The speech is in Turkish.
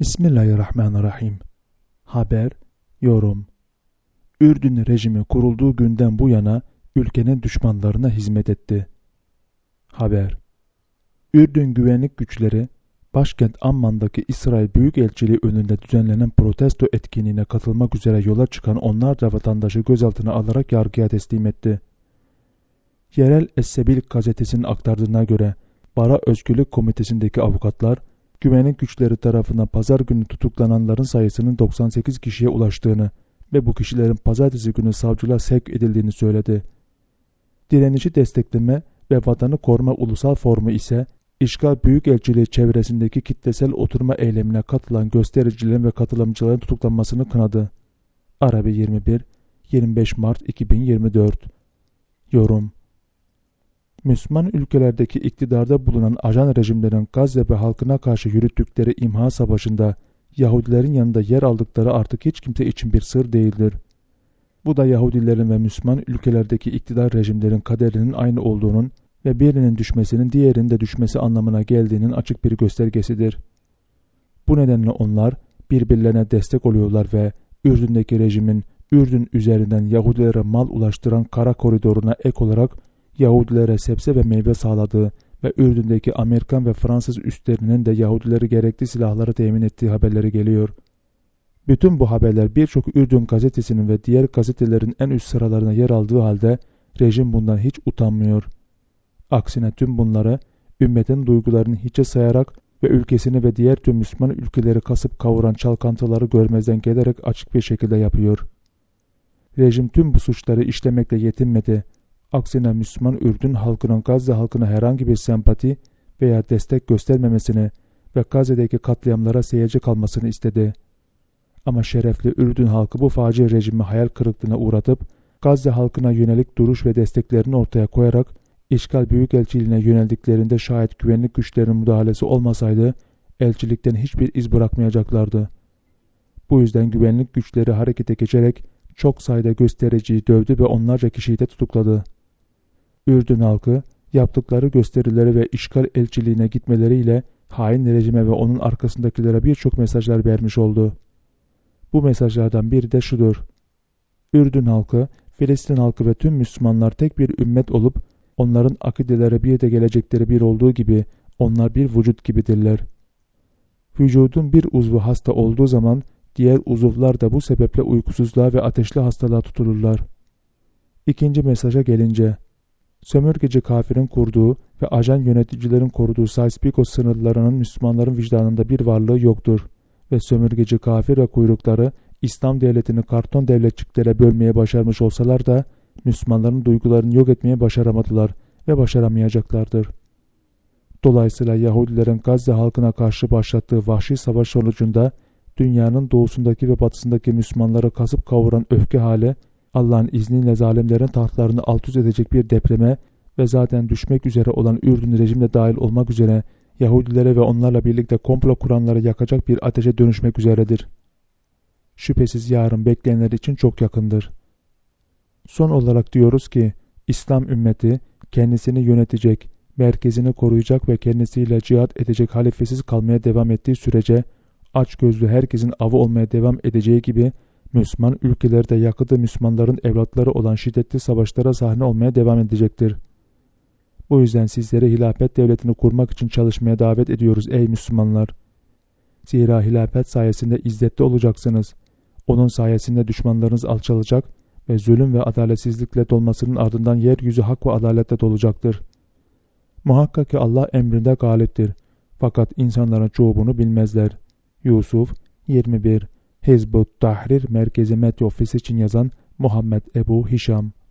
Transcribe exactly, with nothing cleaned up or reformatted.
Bismillahirrahmanirrahim. Haber, yorum. Ürdün rejimi kurulduğu günden bu yana ülkenin düşmanlarına hizmet etti. Haber. Ürdün güvenlik güçleri, başkent Amman'daki İsrail Büyükelçiliği önünde düzenlenen protesto etkinliğine katılmak üzere yola çıkan onlarca vatandaşı gözaltına alarak yargıya teslim etti. Yerel Es-Sebil gazetesinin aktardığına göre Bara Özgürlük Komitesi'ndeki avukatlar, güvenlik güçleri tarafından pazar günü tutuklananların sayısının doksan sekiz kişiye ulaştığını ve bu kişilerin pazartesi günü savcılığa sevk edildiğini söyledi. Direnişi destekleme ve vatanı koruma ulusal forumu ise İşgal Büyükelçiliği çevresindeki kitlesel oturma eylemine katılan göstericilerin ve katılımcıların tutuklanmasını kınadı. Arabi yirmi bir yirmi beş Mart iki bin yirmi dört. Yorum. Müslüman ülkelerdeki iktidarda bulunan ajan rejimlerin Gazze ve halkına karşı yürüttükleri imha savaşında Yahudilerin yanında yer aldıkları artık hiç kimse için bir sır değildir. Bu da Yahudilerin ve Müslüman ülkelerdeki iktidar rejimlerin kaderinin aynı olduğunun ve birinin düşmesinin diğerinin de düşmesi anlamına geldiğinin açık bir göstergesidir. Bu nedenle onlar birbirlerine destek oluyorlar ve Ürdün'deki rejimin Ürdün üzerinden Yahudilere mal ulaştıran kara koridoruna ek olarak Yahudilere sebze ve meyve sağladığı ve Ürdün'deki Amerikan ve Fransız üslerinin de Yahudileri gerekli silahları temin ettiği haberleri geliyor. Bütün bu haberler birçok Ürdün gazetesinin ve diğer gazetelerin en üst sıralarına yer aldığı halde rejim bundan hiç utanmıyor. Aksine tüm bunları ümmetin duygularını hiçe sayarak ve ülkesini ve diğer tüm Müslüman ülkeleri kasıp kavuran çalkantıları görmezden gelerek açık bir şekilde yapıyor. Rejim tüm bu suçları işlemekle yetinmedi. Aksine Müslüman Ürdün halkının Gazze halkına herhangi bir sempati veya destek göstermemesini ve Gazze'deki katliamlara seyirci kalmasını istedi. Ama şerefli Ürdün halkı bu faci rejimi hayal kırıklığına uğratıp Gazze halkına yönelik duruş ve desteklerini ortaya koyarak İşgal Büyükelçiliğine yöneldiklerinde şayet güvenlik güçlerinin müdahalesi olmasaydı elçilikten hiçbir iz bırakmayacaklardı. Bu yüzden güvenlik güçleri harekete geçerek çok sayıda göstericiyi dövdü ve onlarca kişiyi de tutukladı. Ürdün halkı yaptıkları gösterileri ve işgal elçiliğine gitmeleriyle hain rejime ve onun arkasındakilere birçok mesajlar vermiş oldu. Bu mesajlardan biri de şudur: Ürdün halkı, Filistin halkı ve tüm Müslümanlar tek bir ümmet olup onların akidelere bir de gelecekleri bir olduğu gibi onlar bir vücut gibidirler. Vücudun bir uzvu hasta olduğu zaman diğer uzuvlar da bu sebeple uykusuzluğa ve ateşli hastalığa tutulurlar. İkinci mesaja gelince, sömürgeci kafirin kurduğu ve ajan yöneticilerin koruduğu Sykes-Picot sınırlarının Müslümanların vicdanında bir varlığı yoktur ve sömürgeci kafir ve kuyrukları İslam devletini karton devletçiklere bölmeye başarmış olsalar da Müslümanların duygularını yok etmeye başaramadılar ve başaramayacaklardır. Dolayısıyla Yahudilerin Gazze halkına karşı başlattığı vahşi savaş sonucunda dünyanın doğusundaki ve batısındaki Müslümanları kasıp kavuran öfke hali Allah'ın izniyle zalimlerin tahtlarını alt üst edecek bir depreme ve zaten düşmek üzere olan Ürdün rejimle dahil olmak üzere Yahudilere ve onlarla birlikte komplo kuranları yakacak bir ateşe dönüşmek üzeredir. Şüphesiz yarın bekleyenler için çok yakındır. Son olarak diyoruz ki İslam ümmeti kendisini yönetecek, merkezini koruyacak ve kendisiyle cihat edecek halifesiz kalmaya devam ettiği sürece açgözlü herkesin avı olmaya devam edeceği gibi Müslüman ülkelerde yakıtı Müslümanların evlatları olan şiddetli savaşlara sahne olmaya devam edecektir. Bu yüzden sizleri hilafet devletini kurmak için çalışmaya davet ediyoruz ey Müslümanlar. Zira hilafet sayesinde izzetli olacaksınız. Onun sayesinde düşmanlarınız alçalacak ve zulüm ve adaletsizlikle dolmasının ardından yeryüzü hak ve adaletle dolacaktır. Muhakkak ki Allah emrinde galiptir. Fakat insanların çoğu bunu bilmezler. Yusuf yirmi bir Hizb-ut Tahrir Merkezi Medya Ofisi için yazan Muhammed Ebu Hişam.